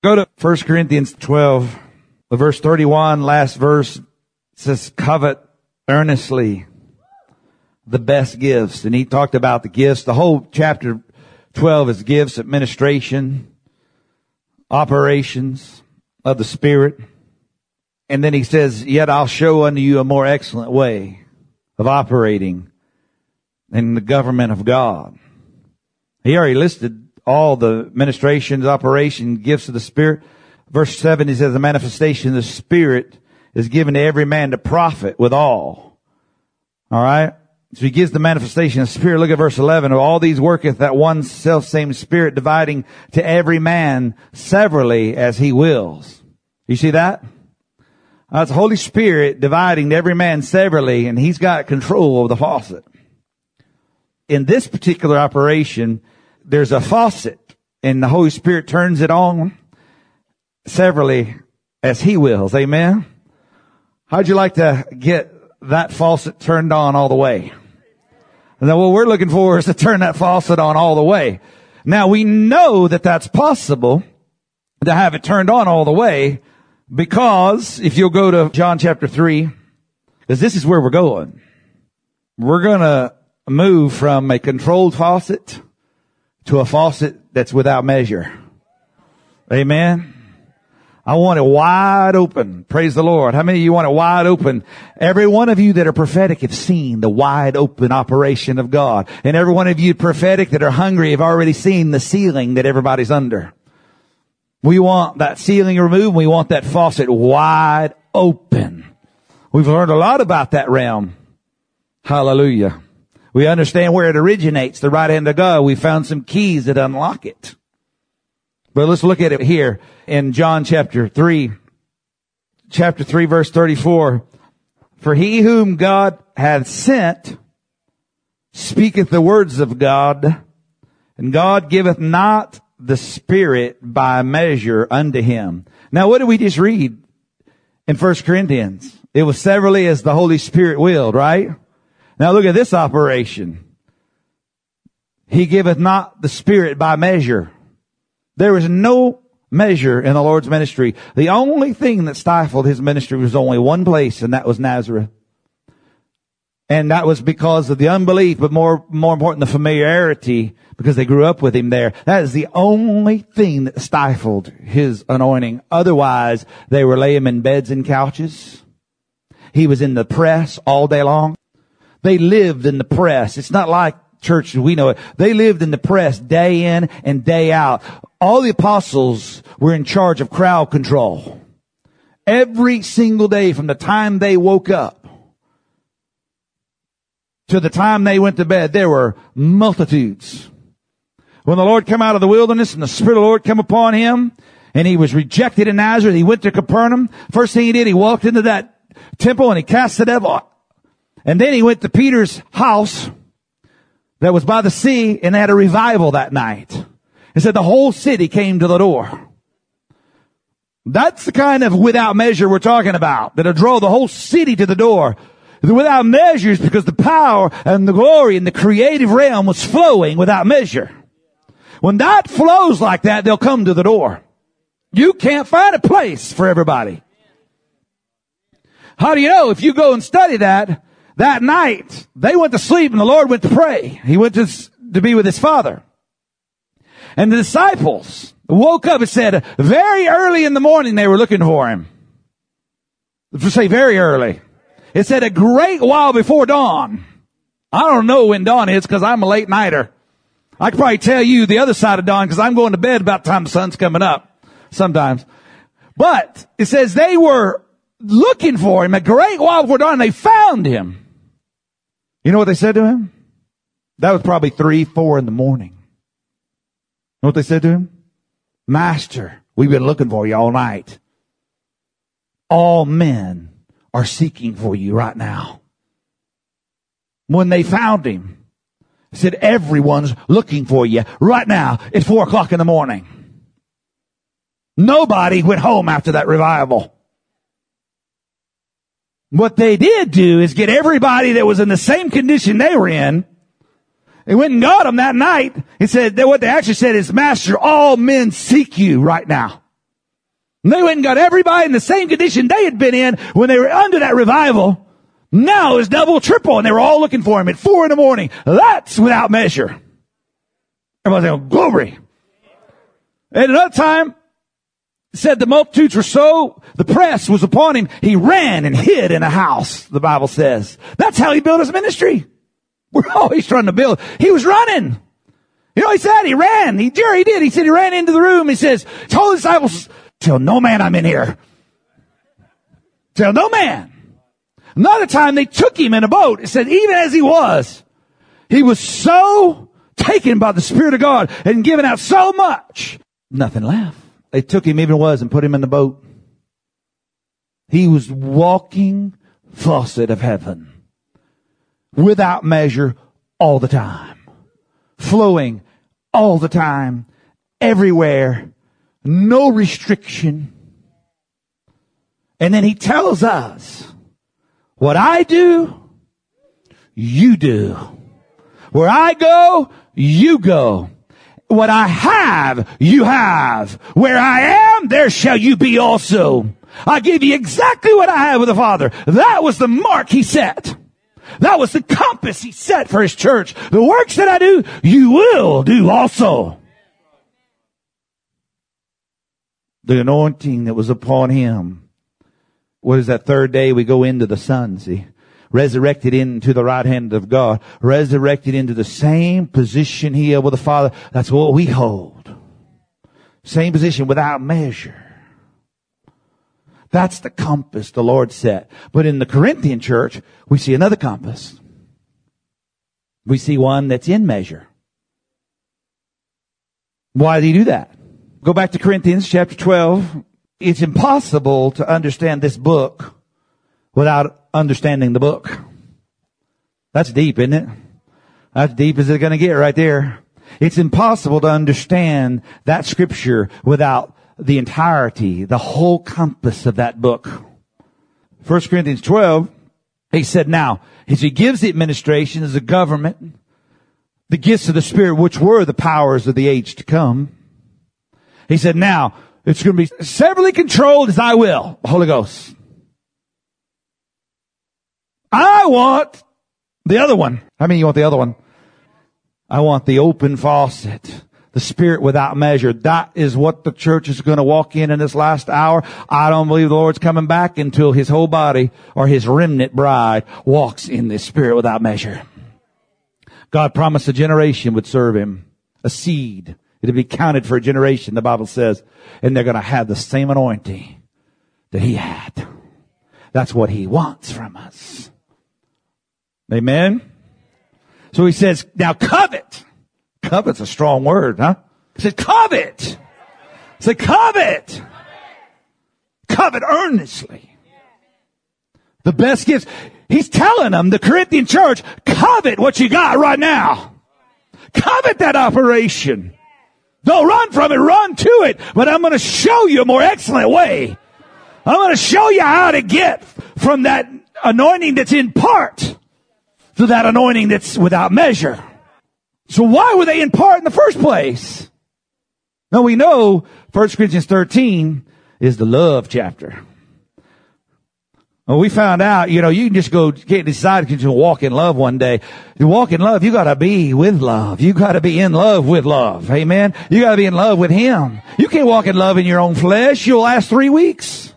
Go to 1 Corinthians 12, verse 31, last verse. It says, covet earnestly the best gifts. And he talked about the gifts. The whole chapter 12 is gifts, administration, operations of the Spirit. And then he says, yet I'll show unto you a more excellent way of operating in the government of God. He already listed all the ministrations, operation, gifts of the Spirit. Verse 7, he says, the manifestation of the Spirit is given to every man to profit with all. All right? So he gives the manifestation of the Spirit. Look at verse 11. Of all these worketh that one self-same Spirit, dividing to every man severally as he wills. You see that? That's the Holy Spirit dividing to every man severally, and he's got control of the faucet. In this particular operation, there's a faucet, and the Holy Spirit turns it on severally as he wills. Amen? How'd you like to get that faucet turned on all the way? And then what we're looking for is to turn that faucet on all the way. Now we know that that's possible to have it turned on all the way, because if you'll go to John chapter 3, because this is where we're going. We're going to move from a controlled faucet to a faucet that's without measure. Amen. I want it wide open. Praise the Lord. How many of you want it wide open? Every one of you that are prophetic have seen the wide open operation of God. And every one of you prophetic that are hungry have already seen the ceiling that everybody's under. We want that ceiling removed. We want that faucet wide open. We've learned a lot about that realm. Hallelujah. We understand where it originates, the right hand of God. We found some keys that unlock it. But let's look at it here in John chapter 3. Chapter 3 verse 34. For he whom God hath sent speaketh the words of God, and God giveth not the Spirit by measure unto him. Now what did we just read in 1 Corinthians? It was severally as the Holy Spirit willed, right? Now look at this operation. He giveth not the Spirit by measure. There was no measure in the Lord's ministry. The only thing that stifled his ministry was only one place, and that was Nazareth. And that was because of the unbelief, but more important, the familiarity, because they grew up with him there. That is the only thing that stifled his anointing. Otherwise, they were laying him in beds and couches. He was in the press all day long. They lived in the press. It's not like church as we know it. They lived in the press day in and day out. All the apostles were in charge of crowd control. Every single day from the time they woke up to the time they went to bed, there were multitudes. When the Lord came out of the wilderness and the Spirit of the Lord came upon him and he was rejected in Nazareth, he went to Capernaum. First thing he did, he walked into that temple and he cast the devil out. And then he went to Peter's house that was by the sea, and they had a revival that night. It said the whole city came to the door. That's the kind of without measure we're talking about, that'll draw the whole city to the door. The without measures, because the power and the glory and the creative realm was flowing without measure. When that flows like that, they'll come to the door. You can't find a place for everybody. How do you know? If you go and study that night, they went to sleep and the Lord went to pray. He went to be with his Father. And the disciples woke up, it said, very early in the morning they were looking for him. Let's say very early. It said a great while before dawn. I don't know when dawn is because I'm a late nighter. I could probably tell you the other side of dawn because I'm going to bed about the time the sun's coming up sometimes. But it says they were looking for him a great while before dawn, and they found him. You know what they said to him? That was probably 3, 4 in the morning. You know what they said to him? Master, we've been looking for you all night. All men are seeking for you right now. When they found him, he said, everyone's looking for you right now at 4 o'clock in the morning. Nobody went home after that revival. What they did do is get everybody that was in the same condition they were in. They went and got them that night. He said that what they actually said is, Master, all men seek you right now. And they went and got everybody in the same condition they had been in when they were under that revival. Now it's double, triple, and they were all looking for him at 4 a.m. That's without measure. Everybody's saying, glory. At another time, it said the multitudes were so, the press was upon him, he ran and hid in a house, the Bible says. That's how he built his ministry. We're always trying to build. He was running. You know, he said he ran. He did. He said he ran into the room. He says, told the disciples, tell no man I'm in here. Tell no man. Another time they took him in a boat. It said even as he was so taken by the Spirit of God and given out so much, nothing left. They took him even was and put him in the boat. He was walking faucet of heaven without measure all the time, flowing all the time, everywhere, no restriction. And then he tells us, what I do, you do. Where I go, you go. What I have, you have. Where I am, there shall you be also. I give you exactly what I have with the Father. That was the mark he set. That was the compass he set for his church. The works that I do, you will do also. The anointing that was upon him. What is that third day we go into the Son, see? Resurrected into the right hand of God. Resurrected into the same position he had with the Father. That's what we hold. Same position without measure. That's the compass the Lord set. But in the Corinthian church, we see another compass. We see one that's in measure. Why did he do that? Go back to Corinthians chapter 12. It's impossible to understand this book without understanding the book. That's deep, isn't it? That's deep as it's going to get right there. It's impossible to understand that scripture without the entirety, the whole compass of that book. 1 Corinthians 12, he said, now, as he gives the administration as a government, the gifts of the Spirit, which were the powers of the age to come. He said, now, it's going to be severally controlled as I will, Holy Ghost. I want the other one. How many of you want the other one? I want the open faucet, the Spirit without measure. That is what the church is going to walk in this last hour. I don't believe the Lord's coming back until his whole body or his remnant bride walks in this Spirit without measure. God promised a generation would serve him, a seed. It'll be counted for a generation, the Bible says. And they're going to have the same anointing that he had. That's what he wants from us. Amen? So he says, now covet. Covet's a strong word, huh? He said, covet. Say, covet. Covet earnestly. The best gifts. He's telling them, the Corinthian church, covet what you got right now. Covet that operation. Don't run from it, run to it. But I'm going to show you a more excellent way. I'm going to show you how to get from that anointing that's in part to that anointing that's without measure. So why were they in part in the first place? Now we know 1 Corinthians 13 is the love chapter. Well, we found out, you can just can't decide to walk in love one day. To walk in love, you gotta be with love. You gotta be in love with love. Amen? You gotta be in love with him. You can't walk in love in your own flesh. You'll last 3 weeks.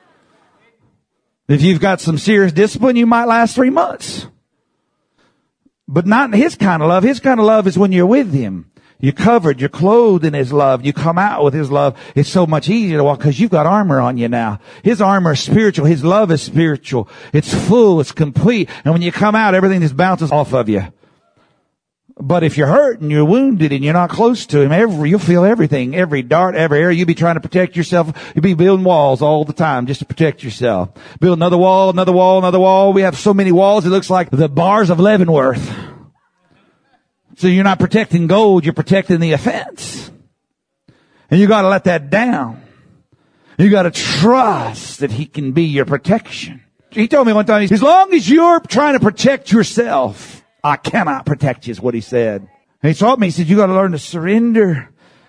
If you've got some serious discipline, you might last 3 months. But not in his kind of love. His kind of love is when you're with him. You're covered, you're clothed in his love, you come out with his love. It's so much easier to walk because you've got armor on you now. His armor is spiritual, his love is spiritual. It's full, it's complete. And when you come out, everything just bounces off of you. But if you're hurt and you're wounded and you're not close to him, you'll feel everything, every dart, every area. You'll be trying to protect yourself. You'll be building walls all the time just to protect yourself. Build another wall, another wall, another wall. We have so many walls, it looks like the bars of Leavenworth. So you're not protecting gold, you're protecting the offense. And you gotta let that down. You gotta trust that he can be your protection. He told me one time, as long as you're trying to protect yourself, I cannot protect you, is what he said. And he taught me, he said, you gotta learn to surrender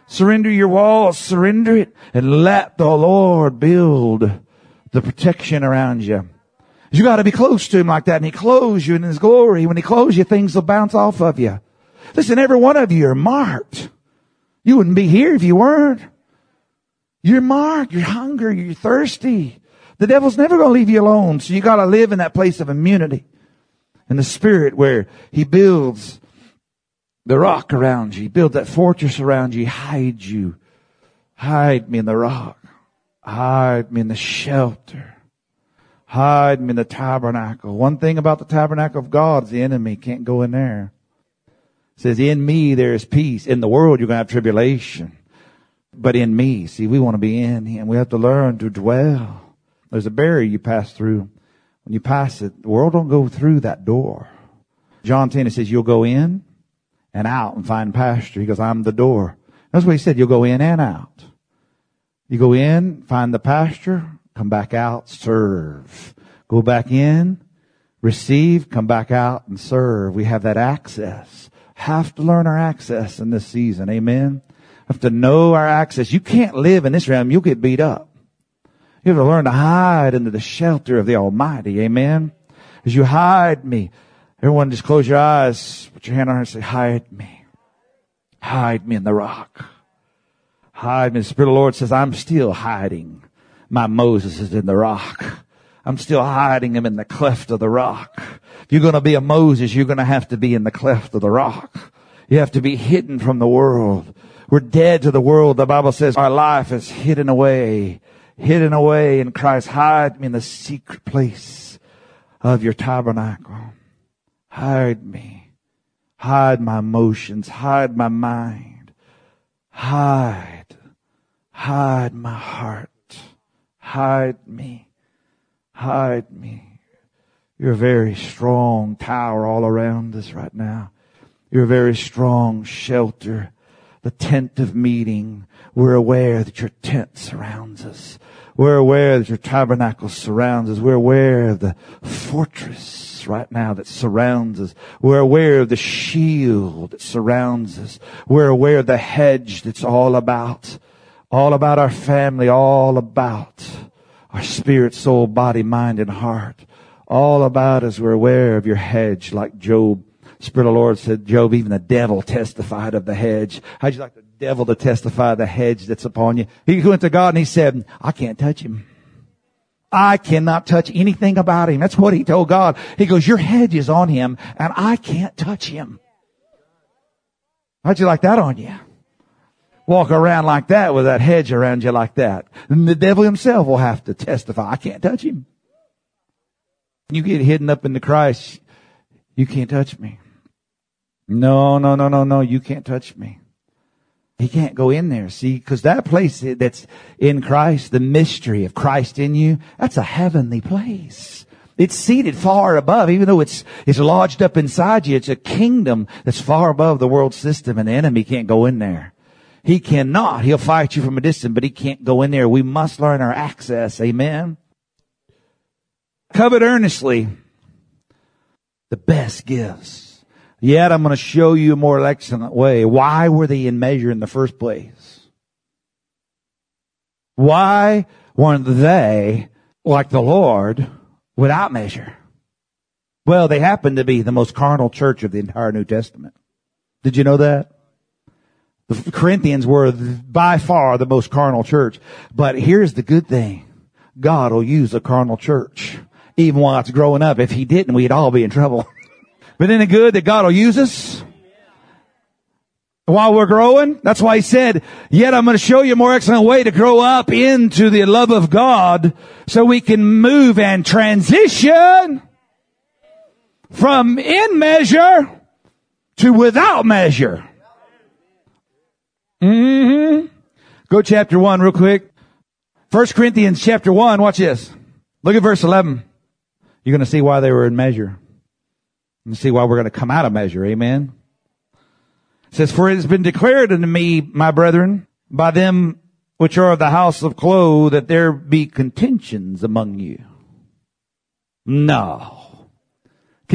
Surrender your walls. Surrender it. And let the Lord build the protection around you. You got to be close to Him like that. And He clothes you in His glory. When He clothes you, things will bounce off of you. Listen, every one of you are marked. You wouldn't be here if you weren't. You're marked. You're hungry. You're thirsty. The devil's never going to leave you alone. So you got to live in that place of immunity in the Spirit where He builds the rock around you. He builds that fortress around you. He hides you. Hide me in the rock. Hide me in the shelter. Hide me in the tabernacle. One thing about the tabernacle of God is the enemy can't go in there. It says, in me there is peace. In the world you're going to have tribulation. But in me, see, we want to be in Him. We have to learn to dwell. There's a barrier you pass through. When you pass it, the world don't go through that door. John 10, it says, you'll go in and out and find pasture. He goes, I'm the door. That's what He said. You'll go in and out. You go in, find the pasture, come back out, serve. Go back in, receive, come back out and serve. We have that access. Have to learn our access in this season. Amen. Have to know our access. You can't live in this realm. You'll get beat up. You have to learn to hide under the shelter of the Almighty. Amen. As you hide me, everyone just close your eyes, put your hand on her and say, hide me. Hide me in the rock. Hide me. The Spirit of the Lord says, I'm still hiding my Moses in the rock. I'm still hiding him in the cleft of the rock. If you're going to be a Moses, you're going to have to be in the cleft of the rock. You have to be hidden from the world. We're dead to the world. The Bible says our life is hidden away in Christ. Hide me in the secret place of your tabernacle. Hide me. Hide my emotions. Hide my mind. Hide my heart. Hide me. Hide me. You're a very strong tower all around us right now. You're a very strong shelter. The tent of meeting. We're aware that your tent surrounds us. We're aware that your tabernacle surrounds us. We're aware of the fortress right now that surrounds us. We're aware of the shield that surrounds us. We're aware of the hedge that's all about our family, all about our spirit, soul, body, mind, and heart. All about us, we're aware of your hedge, like Job. Spirit of the Lord said, Job, even the devil testified of the hedge. How'd you like the devil to testify of the hedge that's upon you? He went to God and he said, I can't touch him. I cannot touch anything about him. That's what he told God. He goes, your hedge is on him and I can't touch him. How'd you like that on you? Walk around like that with that hedge around you like that. And the devil himself will have to testify, I can't touch him. You get hidden up into Christ, you can't touch me. No, you can't touch me. He can't go in there, see, because that place that's in Christ, the mystery of Christ in you, that's a heavenly place. It's seated far above, even though it's lodged up inside you. It's a kingdom that's far above the world system, and the enemy can't go in there. He cannot. He'll fight you from a distance, but he can't go in there. We must learn our access. Amen. Covet earnestly the best gifts. Yet I'm going to show you a more excellent way. Why were they in measure in the first place? Why weren't they, like the Lord, without measure? Well, they happened to be the most carnal church of the entire New Testament. Did you know that? The Corinthians were by far the most carnal church. But here's the good thing. God will use a carnal church, even while it's growing up. If he didn't, we'd all be in trouble. But isn't it good that God will use us while we're growing? That's why he said, yet I'm going to show you a more excellent way to grow up into the love of God so we can move and transition from in measure to without measure. Go chapter 1 real quick. 1 Corinthians chapter 1. Watch this. Look at verse 11. You're going to see why they were in measure. And see why we're going to come out of measure. Amen. It says, for it has been declared unto me, my brethren, by them which are of the house of Chloe, that there be contentions among you. No.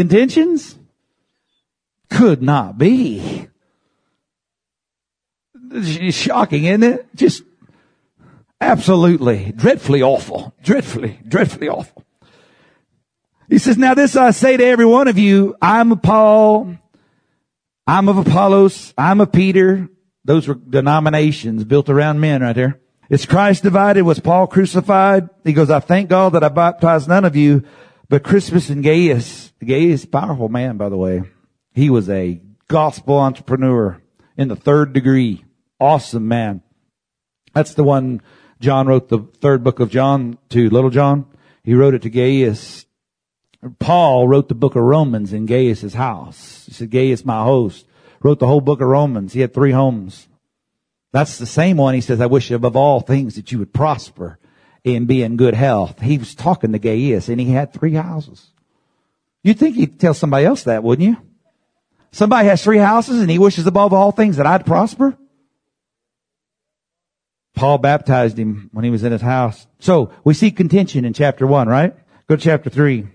Contentions? Could not be. It's shocking, isn't it? Just absolutely, dreadfully awful. Dreadfully awful. He says, now this I say to every one of you, I'm of Paul, I'm of Apollos, I'm of Peter. Those were denominations built around men right there. Is Christ divided? Was Paul crucified? He goes, I thank God that I baptized none of you, but Crispus and Gaius. Gaius, powerful man, by the way. He was a gospel entrepreneur in the 3rd degree. Awesome man. That's the one John wrote the 3rd book of John to, little John. He wrote it to Gaius. Paul wrote the book of Romans in Gaius' house. He said, Gaius, my host, wrote the whole book of Romans. He had 3 homes. That's the same one. He says, I wish above all things that you would prosper and be in good health. He was talking to Gaius, and he had 3 houses. You'd think he'd tell somebody else that, wouldn't you? Somebody has 3 houses, and he wishes above all things that I'd prosper. Paul baptized him when he was in his house. So we see contention in chapter 1, right? Go to chapter 3.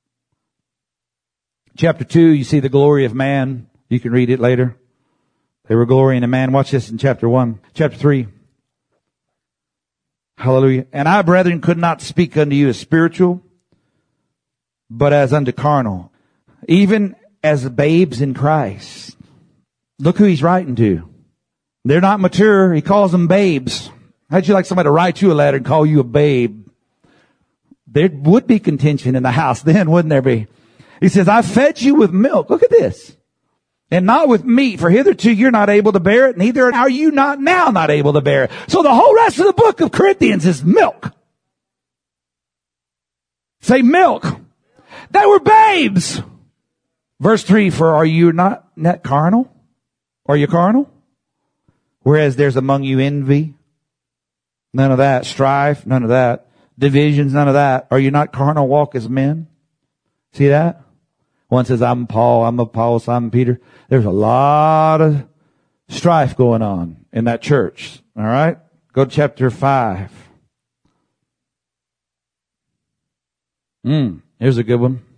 Chapter 2, you see the glory of man. You can read it later. They were glorying in man. Watch this in chapter 1. Chapter 3. Hallelujah. And I, brethren, could not speak unto you as spiritual, but as unto carnal, even as babes in Christ. Look who he's writing to. They're not mature. He calls them babes. How'd you like somebody to write you a letter and call you a babe? There would be contention in the house then, wouldn't there be? He says, I fed you with milk. Look at this. And not with meat, for hitherto you're not able to bear it, neither are you not able to bear it. So the whole rest of the book of Corinthians is milk. Say milk. They were babes. Verse 3, for are you not carnal? Are you carnal? Whereas there's among you envy. None of that. Strife. None of that. Divisions. None of that. Are you not carnal? Walk as men. See that? One says, I'm Paul, I'm Apollos, I'm Peter. There's a lot of strife going on in that church. All right? Go to chapter 5. Here's a good one.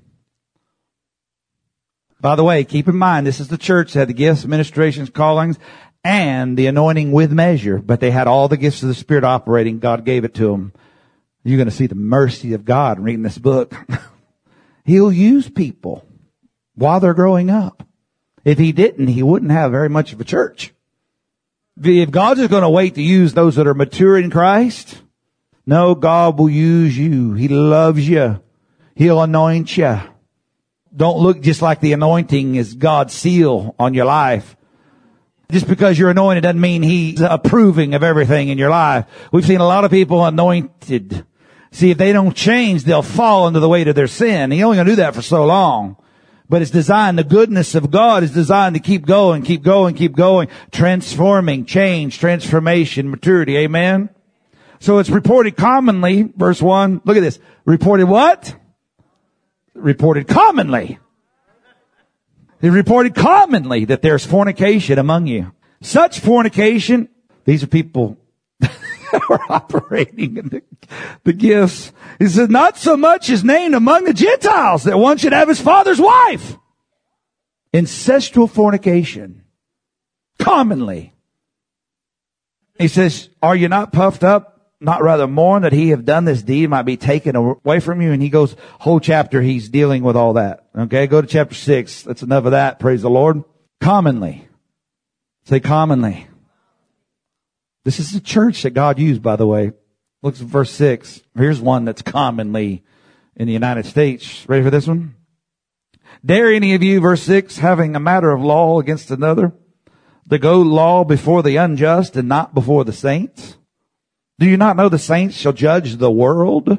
By the way, keep in mind, this is the church that had the gifts, ministrations, callings, and the anointing with measure. But they had all the gifts of the Spirit operating. God gave it to them. You're going to see the mercy of God reading this book. He'll use people while they're growing up. If he didn't, he wouldn't have very much of a church. If God's just going to wait to use those that are mature in Christ, no, God will use you. He loves you. He'll anoint you. Don't look just like the anointing is God's seal on your life. Just because you're anointed doesn't mean he's approving of everything in your life. We've seen a lot of people anointed. See, if they don't change, they'll fall under the weight of their sin. He only going to do that for so long. But it's designed, the goodness of God is designed to keep going. Transforming, change, transformation, maturity. Amen? So it's reported commonly, verse 1. Look at this. Reported what? Reported commonly. It reported commonly that there's fornication among you. Such fornication, these are people that are operating in the gifts. He says, not so much is named among the Gentiles that one should have his father's wife. Incestual fornication. Commonly. He says, are you not puffed up? Not rather mourn that he have done this deed might be taken away from you. And he goes, whole chapter, he's dealing with all that. Okay, go to chapter 6. That's enough of that. Praise the Lord. Commonly. Say commonly. This is the church that God used, by the way. Look at verse 6. Here's one that's commonly in the United States. Ready for this one? Dare any of you, verse 6, having a matter of law against another, to go law before the unjust and not before the saints? Do you not know the saints shall judge the world?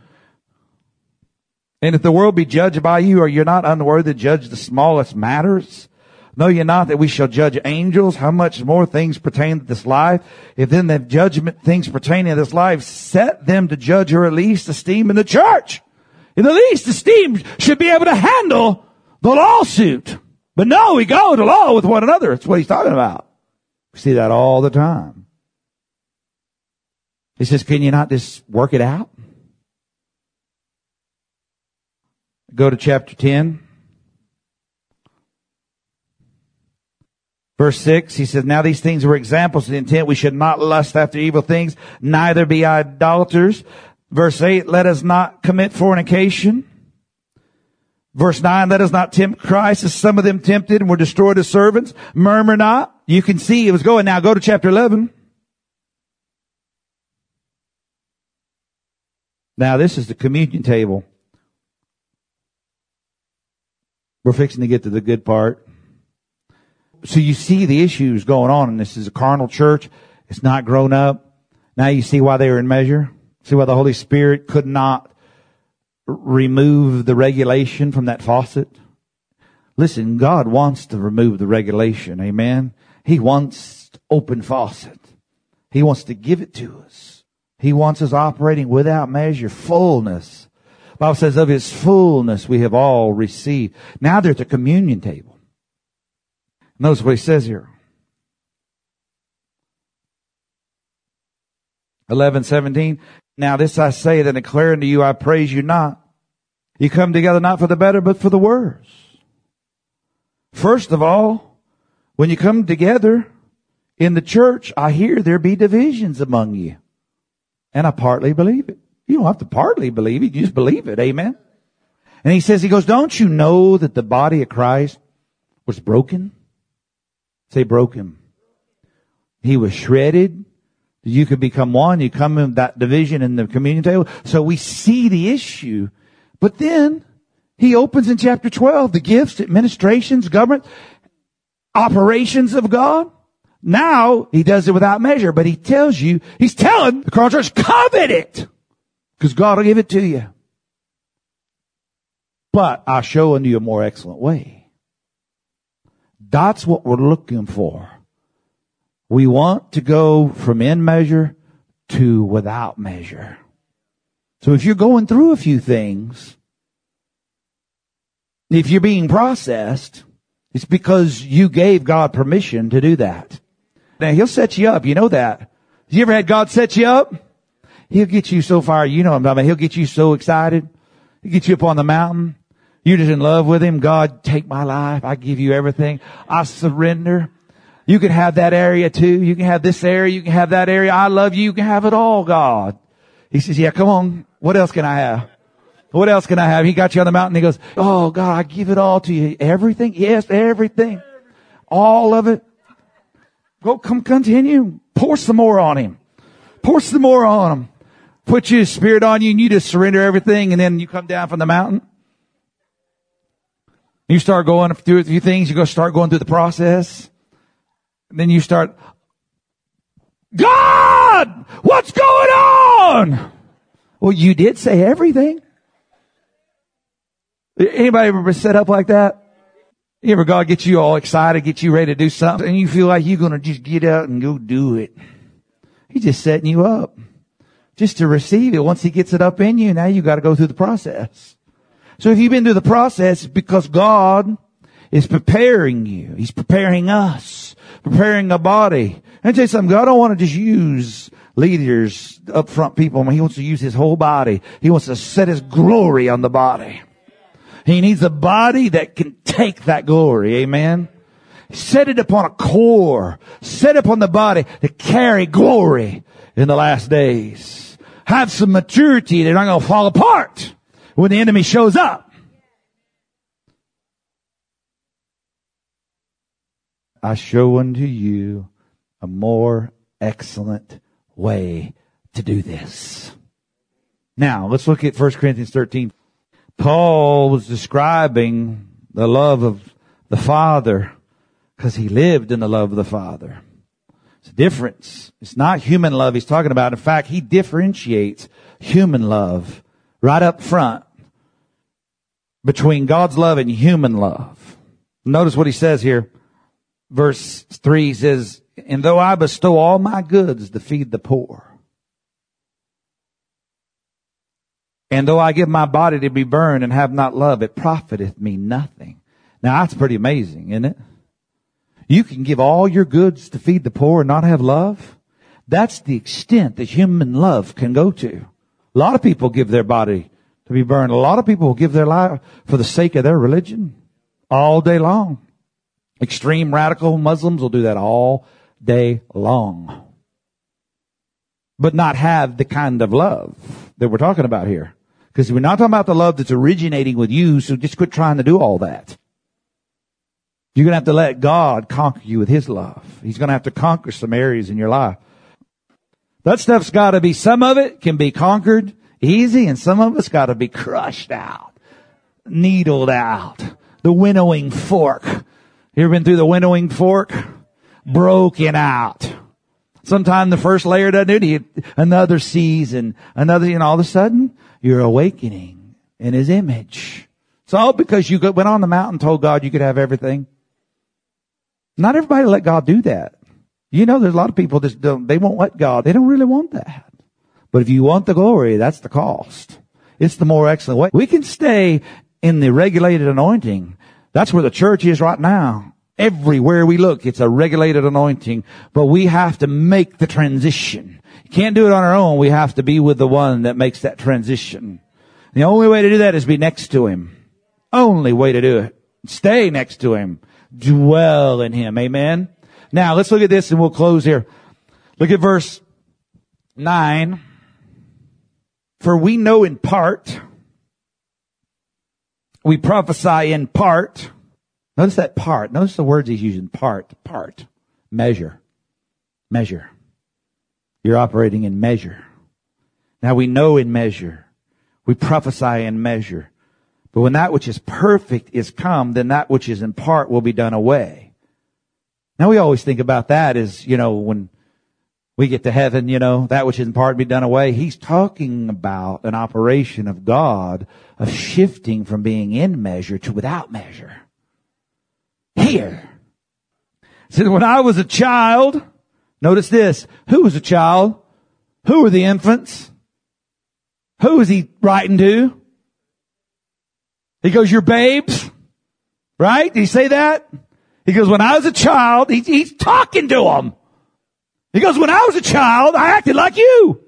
And if the world be judged by you, are you not unworthy to judge the smallest matters? Know ye not that we shall judge angels? How much more things pertain to this life? If then the judgment things pertaining to this life, set them to judge or at least esteem in the church. In the least esteem should be able to handle the lawsuit. But no, we go to law with one another. That's what he's talking about. We see that all the time. He says, can you not just work it out? Go to chapter 10. Verse 6, he says, now these things were examples of the intent. We should not lust after evil things, neither be idolaters. Verse 8, let us not commit fornication. Verse 9, let us not tempt Christ as some of them tempted and were destroyed as servants. Murmur not. You can see it was going. Now go to chapter 11. Now this is the communion table. We're fixing to get to the good part. So you see the issues going on, and this is a carnal church. It's not grown up. Now you see why they were in measure. See why the Holy Spirit could not remove the regulation from that faucet. Listen, God wants to remove the regulation. Amen. He wants open faucet. He wants to give it to us. He wants us operating without measure, fullness. The Bible says of His fullness we have all received. Now they're at the communion table. Notice what he says here. 11:17. Now this I say that declare unto you, I praise you not. You come together not for the better, but for the worse. First of all, when you come together in the church, I hear there be divisions among you. And I partly believe it. You don't have to partly believe it. You just believe it. Amen. And he goes, don't you know that the body of Christ was broken? Say broken. He was shredded. You could become one. You come in that division in the communion table. So we see the issue. But then he opens in chapter 12 the gifts, administrations, government, operations of God. Now he does it without measure, but he tells you, he's telling the carnal church, covet it, because God will give it to you. But I'll show unto you a more excellent way. That's what we're looking for. We want to go from in measure to without measure. So if you're going through a few things, if you're being processed, it's because you gave God permission to do that. Now He'll set you up. You know that. Have you ever had God set you up? He'll get you so far. You know what I'm talking about. He'll get you so excited. He'll get you up on the mountain. You're just in love with Him. God, take my life. I give you everything. I surrender. You can have that area too. You can have this area. You can have that area. I love you. You can have it all, God. He says, yeah, come on. What else can I have? What else can I have? He got you on the mountain. He goes, oh God, I give it all to you. Everything? Yes, everything. All of it. Go, come continue. Pour some more on Him. Pour some more on Him. Put His Spirit on you and you just surrender everything, and then you come down from the mountain. You start going through a few things. You go start going through the process. And then you start, God, what's going on? Well, you did say everything. Anybody ever been set up like that? You ever God get you all excited, get you ready to do something, and you feel like you're going to just get out and go do it. He's just setting you up just to receive it. Once He gets it up in you, now you got to go through the process. So if you've been through the process, it's because God is preparing you. He's preparing us, preparing the body. And I tell you something, God don't want to just use leaders, up front people. He wants to use His whole body. He wants to set His glory on the body. He needs a body that can take that glory. Amen. Set it upon a core. Set it upon the body to carry glory in the last days. Have some maturity. They're not going to fall apart when the enemy shows up. I show unto you a more excellent way to do this. Now, let's look at 1 Corinthians 13. Paul was describing the love of the Father because he lived in the love of the Father. It's a difference. It's not human love he's talking about. In fact, he differentiates human love right up front between God's love and human love. Notice what he says here. Verse 3 says, and though I bestow all my goods to feed the poor, and though I give my body to be burned and have not love, it profiteth me nothing. Now that's pretty amazing, isn't it? You can give all your goods to feed the poor and not have love. That's the extent that human love can go to. A lot of people give their body to be burned. A lot of people will give their life for the sake of their religion all day long. Extreme radical Muslims will do that all day long. But not have the kind of love that we're talking about here. Because we're not talking about the love that's originating with you, so just quit trying to do all that. You're going to have to let God conquer you with His love. He's going to have to conquer some areas in your life. That stuff's got to be, some of it can be conquered easy, and some of it's got to be crushed out, needled out. The winnowing fork. You ever been through the winnowing fork? Broken out. Sometime the first layer doesn't do it. Another season, another, all of a sudden, you're awakening in His image. It's all because you went on the mountain and told God you could have everything. Not everybody let God do that. There's a lot of people they won't let God. They don't really want that. But if you want the glory, that's the cost. It's the more excellent way. We can stay in the regulated anointing. That's where the church is right now. Everywhere we look, it's a regulated anointing. But we have to make the transition. You can't do it on our own. We have to be with the one that makes that transition. The only way to do that is be next to Him. Only way to do it. Stay next to Him. Dwell in Him. Amen. Now, let's look at this and we'll close here. Look at verse 9. For we know in part. We prophesy in part. Notice that part. Notice the words he's using. Part. Measure. You're operating in measure. Now we know in measure. We prophesy in measure. But when that which is perfect is come, then that which is in part will be done away. Now we always think about that as, when we get to heaven, that which is in part will be done away. He's talking about an operation of God of shifting from being in measure to without measure. Here. So when I was a child, notice this. Who was a child? Who were the infants? Who was he writing to? He goes, you're babes. Right? Did he say that? He goes, when I was a child, he's talking to them. He goes, when I was a child, I acted like you.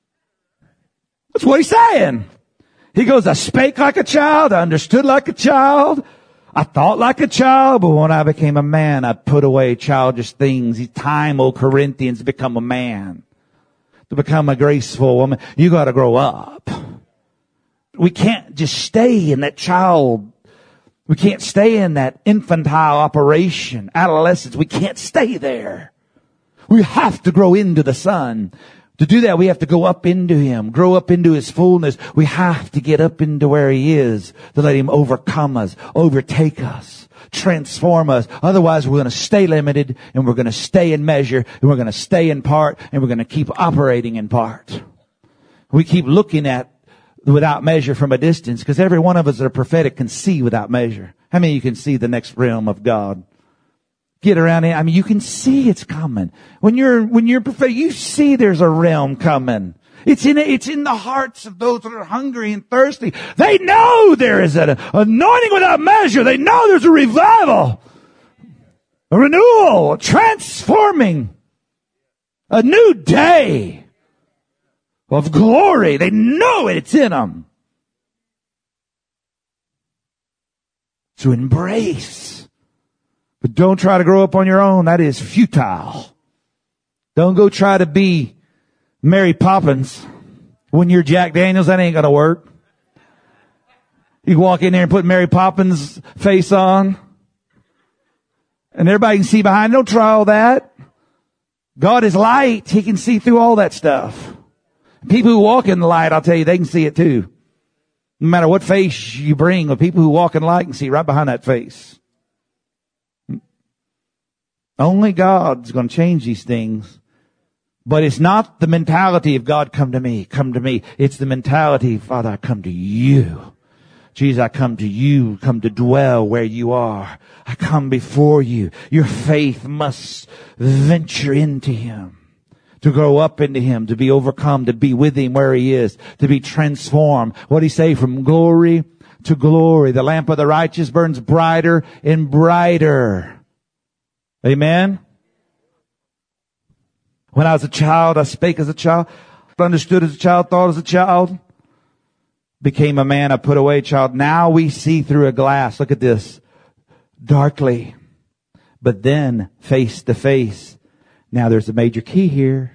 That's what he's saying. He goes, I spake like a child. I understood like a child. I thought like a child. But when I became a man, I put away childish things. It's time, O Corinthians, to become a man. To become a graceful woman. You got to grow up. We can't just stay in that child. We can't stay in that infantile operation, adolescence. We can't stay there. We have to grow into the Son. To do that, we have to go up into Him, grow up into His fullness. We have to get up into where He is to let Him overcome us, overtake us, transform us. Otherwise, we're going to stay limited and we're going to stay in measure and we're going to stay in part and we're going to keep operating in part. We keep looking at without measure from a distance because every one of us that are prophetic can see without measure. How many of you can see the next realm of God? Get around it. You can see it's coming. When you're prophetic, you see there's a realm coming. It's in the hearts of those that are hungry and thirsty. They know there is an anointing without measure. They know there's a revival, a renewal, a transforming, a new day of glory. They know it. It's in them. To embrace. But don't try to grow up on your own. That is futile. Don't go try to be Mary Poppins when you're Jack Daniels. That ain't going to work. You walk in there and put Mary Poppins face on and everybody can see behind. Don't try all that. God is light. He can see through all that stuff. People who walk in the light, I'll tell you, they can see it too. No matter what face you bring, the people who walk in light can see right behind that face. Only God's going to change these things. But it's not the mentality of God, come to me, come to me. It's the mentality, Father, I come to you. Jesus, I come to you, come to dwell where you are. I come before you. Your faith must venture into Him. To grow up into Him, to be overcome, to be with Him where He is, to be transformed. What did He say? From glory to glory. The lamp of the righteous burns brighter and brighter. Amen? When I was a child, I spake as a child, understood as a child, thought as a child. Became a man, I put away a child. Now we see through a glass. Look at this. Darkly. but then face to face. Now there's a major key here.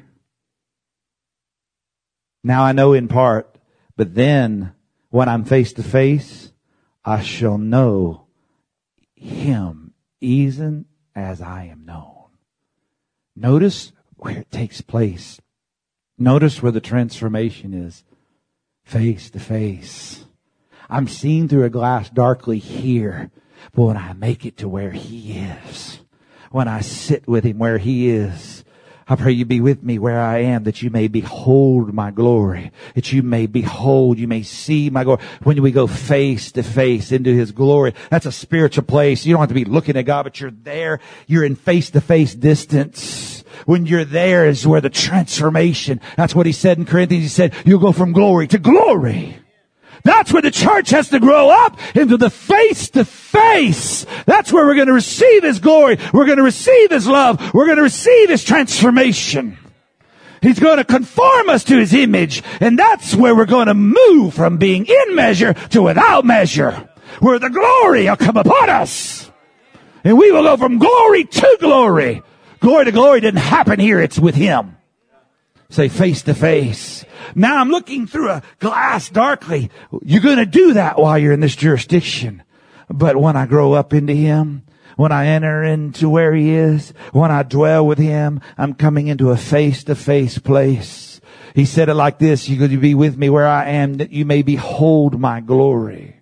Now I know in part, but then when I'm face to face, I shall know him even as I am known. Notice where it takes place. Notice where the transformation is. Face to face. I'm seen through a glass darkly here, but when I make it to where he is, when I sit with him where he is, I pray you be with me where I am, that you may behold my glory, that you may behold, you may see my glory. When we go face to face into his glory, that's a spiritual place. You don't have to be looking at God, but you're there. You're in face to face distance. When you're there is where the transformation, that's what he said in Corinthians. He said, you'll go from glory to glory. That's where the church has to grow up, into the face to face. That's where we're going to receive his glory. We're going to receive his love. We're going to receive his transformation. He's going to conform us to his image. And that's where we're going to move from being in measure to without measure, where the glory will come upon us. And we will go from glory to glory. Glory to glory didn't happen here. It's with him. Say face to face. Now I'm looking through a glass darkly. You're going to do that while you're in this jurisdiction. But when I grow up into him, when I enter into where he is, when I dwell with him, I'm coming into a face-to-face place. He said it like this, you're going to be with me where I am, that you may behold my glory.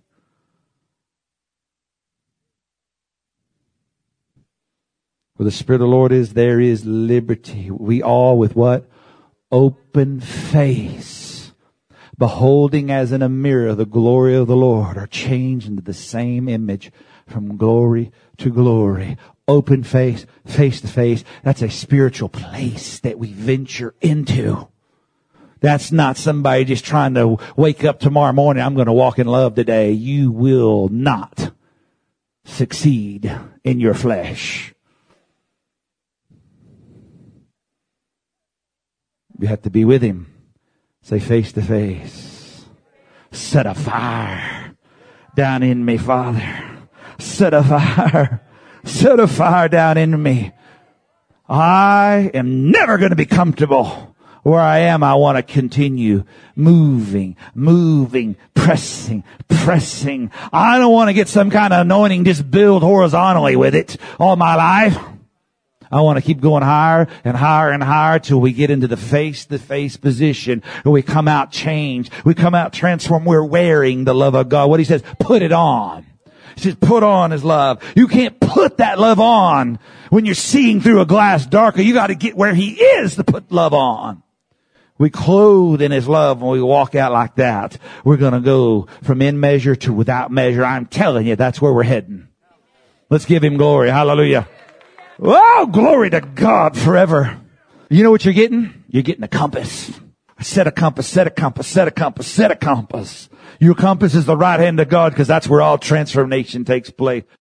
Where the Spirit of the Lord is, there is liberty. We all with what? Open face, beholding as in a mirror the glory of the Lord, are changed into the same image from glory to glory. Open face, face to face. That's a spiritual place that we venture into. That's not somebody just trying to wake up tomorrow morning, I'm going to walk in love today. You will not succeed in your flesh. You have to be with him. Say face to face. Set a fire down in me, Father. Set a fire. Set a fire down in me. I am never going to be comfortable where I am. I want to continue moving, pressing. I don't want to get some kind of anointing, just build horizontally with it all my life. I want to keep going higher and higher and higher till we get into the face-to-face position where we come out changed. We come out transformed. We're wearing the love of God. What he says, put it on. He says, put on his love. You can't put that love on when you're seeing through a glass darker. You got to get where he is to put love on. We clothe in his love when we walk out like that. We're going to go from in measure to without measure. I'm telling you, that's where we're heading. Let's give him glory. Hallelujah. Oh, glory to God forever. You know what you're getting? You're getting a compass. Set a compass, set a compass, set a compass, set a compass. Your compass is the right hand of God, because that's where all transformation takes place.